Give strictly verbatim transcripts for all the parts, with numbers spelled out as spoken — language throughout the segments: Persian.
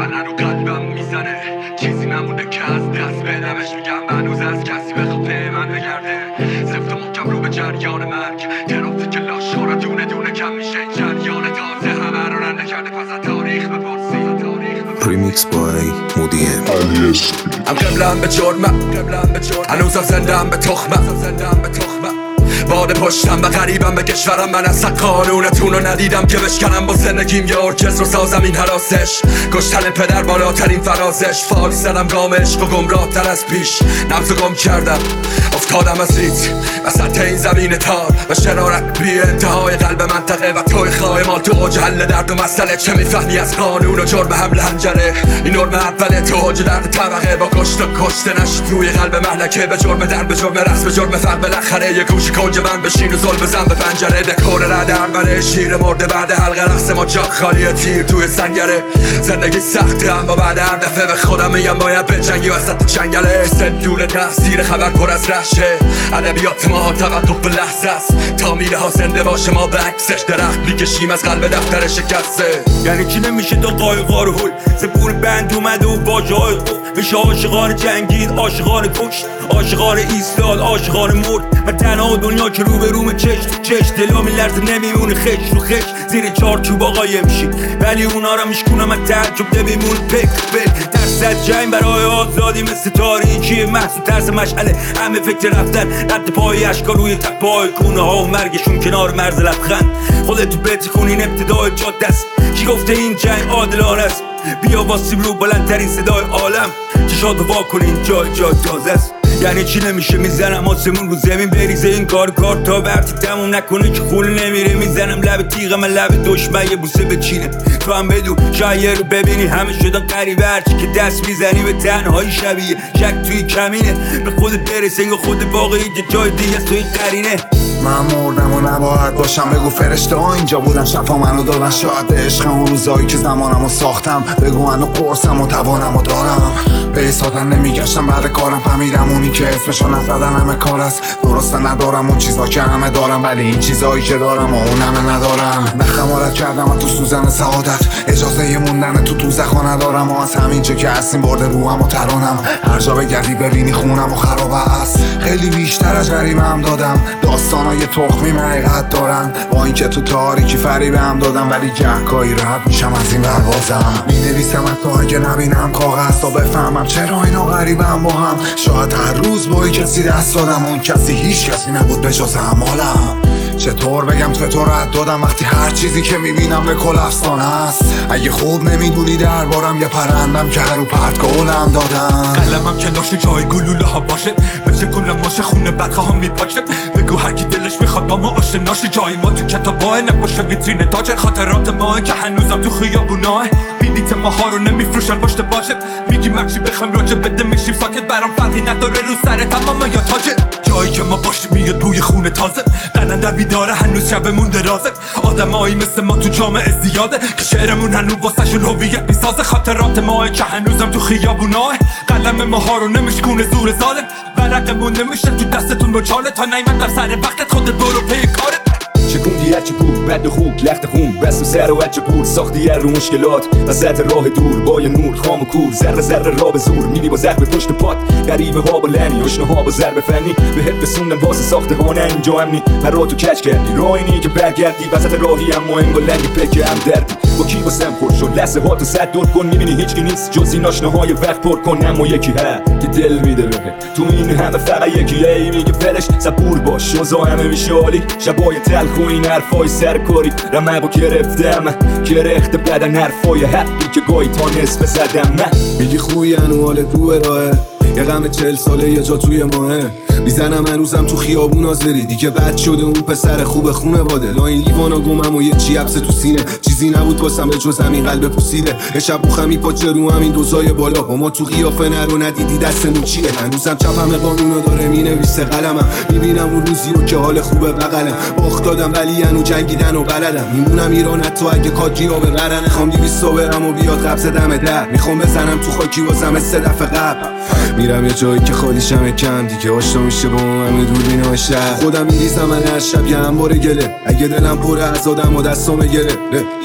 من هنو قلبم میزنه چیزی نمونده که از دست بدمش. میگم هنوز از کسی بخواد به من بگرده. سفت و محکم رو به جریان مرگ، ترافیک لاشا رو دونه دونه کم میشه. این جریان تازه همه رو رنده کرده. پس از تاریخ بپرسی. Remix by مودیم. هم قبلم به جرمم، هنوزم زندم به تخمم. باده پشتم و غریبم به کشورم. من اصلا قانونتون رو ندیدم که بشکنم با زندگیم یه ارکستر و سازم این حراسش. کشتن پدر بالاترین فرازش. فال زدم گام عشق و گمراه تر از پیش. نبض گم کردم افتادم از ریت وسط این زمین تار و شرارت بی انتهای قلب منطقه و توی خواه مال تو اوج حل درد و مسئله. چه میفهمی از قانون و جرم حمل حنجره؟ این نرم اوله تو اوج درد طبقه با کشت و کشته نشد روی قلب مهلکه. به جرم درد، به جرم رسم، به جرم فقر بالاخره یه گوش کنج من بشین و ظلم بزن به پنجره. دکور رد اول شیر مرده بعد حلقه رقص ما جا خالی تیر توی سنگره. زندگی سخته اما بعد هر دفعه به خودم میگم باید بجنگی وسط چنگله. سندول تحصیل خبر پر از رشه. ادبیات ما توقف به لحظه است تا میله ها زنده باشه ما به عکسش. درخت میکشیم از قلب دفتر شکسته. یعنی چی نمیشه دو قایقار هول زبور بند اومده و واجه های خوب. میشه عاشقان جنگید، عاشقان کشت، عاشقان ایستاد، عاشقان مرد. من تنها دنیا که رو به روم چش تو چش. دلا میلرزه نمیمونه خش رو خش. زیر چارچوب آقای میشی ولی اونا رو میشکنم از تعجب نمیمونه پک بل. درصد جنگ برای آزادی مثل تاریکی محصول ترس مشعله. همه فکر رفتن رد پای اشکا روی تپای کونه ها و مرگشون کنار مرز لبخند. خودتو بهت کنین ابتدای جاده است. کی گفته این جنگ عادلانه است؟ بیا واسیم رو بلندترین صدای عالم. چشاتو وا کنین جای جا تازه است. یعنی چی نمیشه میزنم آسمون رو زمین بریزه. این کار کار تا وقتی تموم نکنه که خون نمیره. میزنم لب تیغ من لب دشمن یه بوسه بچینه. تو هم بدون شاید رو ببینی همه شدن قریبه. هرچی که دست میزنی به تنهایی شبیه شک توی کمینه. به خودت برسه یا خود واقعی که جای دیگه است توی قرینه. من مردم و نباید باشم. بگو فرشته ها اینجا بودن شفا منو دادن. شاید عشق اون روزایی که زمانم رو ساختم. بگو منو قرصم و توانم و دارم. به ایستادن نمیگشتم بعد کارم. فهمیدم اونی که اسمشو نزدن همه کار است. درسته ندارم اون چیزا که همه دارم ولی این چیزایی که دارم و اون همه ندارم. نخمارت کردم و تو سوزن سعادت. اجازه موندن تو دوزخا ندارم. و از همینجا که هستیم برده روحم و ترانم. هر جا بگردی ببینی خونم و خرابه است. خیلی بیشتر از جریمه‌ام دادم. داستان یه تخمی حقیقت دارن. با اینکه تو تاریکی فریب هم دادم ولی گهگاهی رد میشم از این پروازم. مینویسم حتی اگه نبینم کاغذ تا بفهمم چرا اینا غریبم با هم. شاید هر روز با یه کسی دست دادم. اون کسی هیچ کسی نبود به جز اعمالم. چطور بگم تو تو رد دادم وقتی هر چیزی که میبینم به کل افسانه است. اگه خوب نمیدونی دربارم یه پرندم که هر رو پرت گلم دادم. قلمم که داشته جای گلوله ها باشه. بچه کنم ماشه خونه بدخواه ها میپاشه. بگو هرکی دلش میخواد با ما آشناشه. جای ما تو کتابای نباشه ویترین تاج. خاطرات ما که هنوزم تو خیابوناه. بلیط ماها رو نمیفروشن پشت باشه. میگیم هرچی بخوایم راجع بده میشیم ساکت. برام فرقی نداره رو سر تمام یا تاجه. جایی که ما باشیم میاد بوی خونه تازه. قلندر بیداره هنوز شبمون درازه. آدمایی مثل ما تو جامعه زیاده که شعرمون هنوز واسهشون هویت میسازه. خاطرات ما که هنوزم تو خیابوناه. قلم ماها رو نمیشکونه زور ظالم. ورقمون نمیشه تو دستتون با چاله. تا نیمت در سر وقتت خودت برو پی کارت. شکوندی هرچی بود بد و خوب لخت خون بست و سر و هرچه بود ساختی هر رو مشکلات وسط راه دور با یه نور خام و کور ذره ذره را به زور میری با زخم پشت پات غریبه ها با لنی اشنه ها با ضرب فنی بهت رسوندم واسه ساخته ها نه اینجا امنی من را تو کچ کردی راه اینی که برگردی وسط راهی اما انگار لنگ پک هم دردی با کی واسم پر شد لحظه ها تو صد دور کن میبینی هیچکی نیست جز این آشنه های وقت پر کن اما یکی ها که دل میده بهت تو این همه فقط یکی ای میگه فرش صبور باش شوزا همه میشالی شبای تلخ و این حرفای سرکاری رمقو گرفتم گرخت بدن حرفای حقی که گاهی تا نصف زدم من میگی خوی هنو حالت رو راهه یه غم چل ساله یه جا توی ماهه میزنم هنوزم تو خیابون آزری دیگه بد شده اون پسر خوب خونه واده لا این لیوانا گمم و یه چی حبسه تو سینه چیزی نبود واسم به جز همین قلب پوسیده یه شب بوخم میپاچه رو همین دوزای بالا با ما تو قیافه نرو ندیدی دستمون چیه هنوزم چپم قانونو داره مینویسه قلمم میبینم اون روزی رو که حال خوبه بغلم باخت دادم ولی هنو جنگیدن و بلدم میمونم ایران حتی اگه کاجی ها به قرنه خوام دیویستا برم و بیاد قبض دم در میخوام بزنم تو خاکی واسم سه دفعه قبل میرم یه جایی که خالیشم کم دیگه آشنا میشه با همه دوربینای شهر خودم میریزم من هر شب یه انبار گله اگه دلم پره از آدم و دستام گره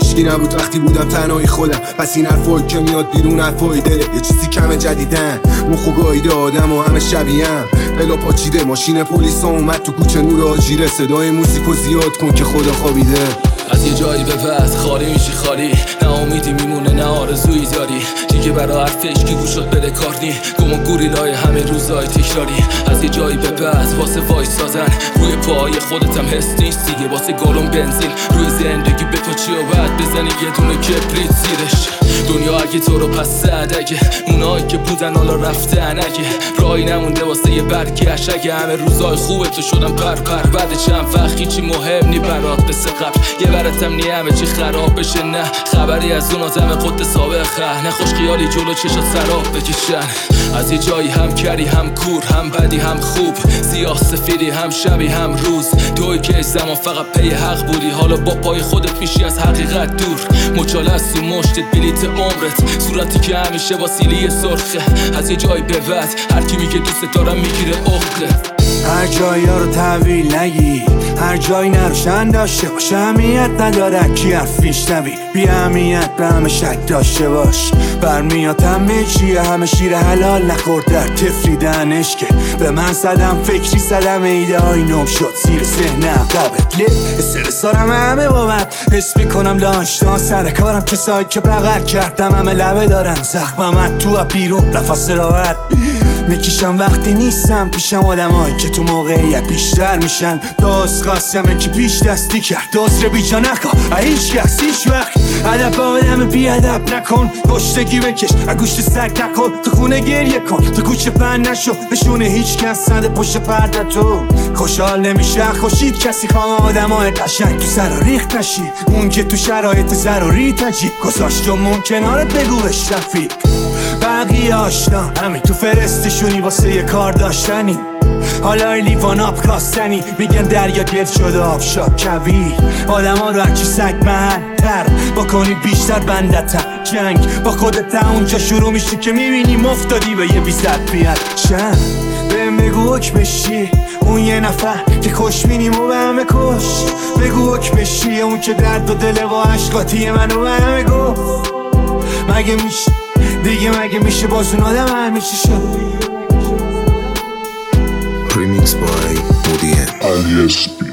هیچکی نبود وقتی بودم تنهایی خودم. پس این حرفایی که میاد بیرون حرفای دله، یه چیزی کمه جدیدن. مخ و گاییده آدم و همه شبیهم، دلا پاچیده. ماشین پلیس اومد تو کوچه نور آجیره، صدای موسیقو زیاد کن که خدا خوابیده. از یه جایی به بعد خالی میشی خالی، نه امیدی میمونه نه آرزویی داری. دیگه برا حرف عشقی گوشت بده کار نی، گم و گوریلای همه روزای تکراری. از یه جایی به بعد واسه وایسادن روی پای خودت هم حس نیست دیگه. واسه گالون بنزین روی زندگی به تو چی و بعد بزنی یه دونه کبریت زیرش. دنیا اگه تو رو پس زد، اگه اونایی که بودن حالا رفتن، اگه راهی نمونده واسه یه برگشت، اگه همه روزای خوبه تو شدن پر پر بعد چند وقت هیچی مهم نی برات مثل قبل. یه براتم نی همه چی خراب بشه، نه خبری از اون آدم خود سابقه، نه خوش خیالی جلو چشات سراب بکشن. از یه جایی هم کری هم کور، هم بدی هم خوب، سیاه سفیدی هم شبی هم روز. توی که زمان فقط پی حق بودی، حالا با پای خودت میشی از حقیقت دور. مچاله از تو مشتت بلیت عمرت، صورتی که همیشه با سیلی سرخه. از یه جایی به بعد هر کی میگه دوست دارم میگیره عقده. هر جایی ها رو تحویل نگی، هر جایی نروشن داشته باش. اهمیت نداره کی حرفیش نبی، بی اهمیت به همه شک داشته باش. برمیاد همه چیه، همه شیر حلال نخورد در تفری دهنش که به من صدم فکری صدم ایده های نم شد زیر ذهنم قابط لی استرس دارم همه بابت حس میکنم داشتان سر کارم کسایی که بغل کردم همه لبه دارن زخمم تو بیرون نفس راحت میکشم وقتی نیستم پیشم آدمایی که تو موقعیت بیشتر میشن. داست خواستمه که پیش دستی کرد داست رو بیجا نکن هیچ کس هیچ وقت ادب آدم بی ادب نکن. پشتگی بکش اگوشت سگ نکن، تو خونه گریه کن تو کوچه پن نشو. نشونه هیچ کس نده پشت پرده تو خوشحال نمیشه خوشید کسی. خواه آدم های قشنگ تو سر ریخت نشی، اون که تو شرایط ضروری تجیب گذاشت و ممکنارت بگو بهش رفیق. بقیه آشنا همین تو فرستشونی واسه یه کار داشتنی، حالا لیوان آب کاستنی. میگن دریا گرد شده آب شاد کویر، آدم ها رو هرچی سگ محنتر بکنی بیشتر بندتر. جنگ با خودت اونجا شروع میشه که میبینی مفتادی به یه بیزد بیاد چند. بهم بگو حکمش چیه اون یه نفر که خوش بینیم و به همه کش. بگو حکمش چیه اون که درد و دل و عشقاتی منو به همه گفت. مگه میشه دیگه مگه میشه باز اون آدم همیشه شد. Remix by Moody. alias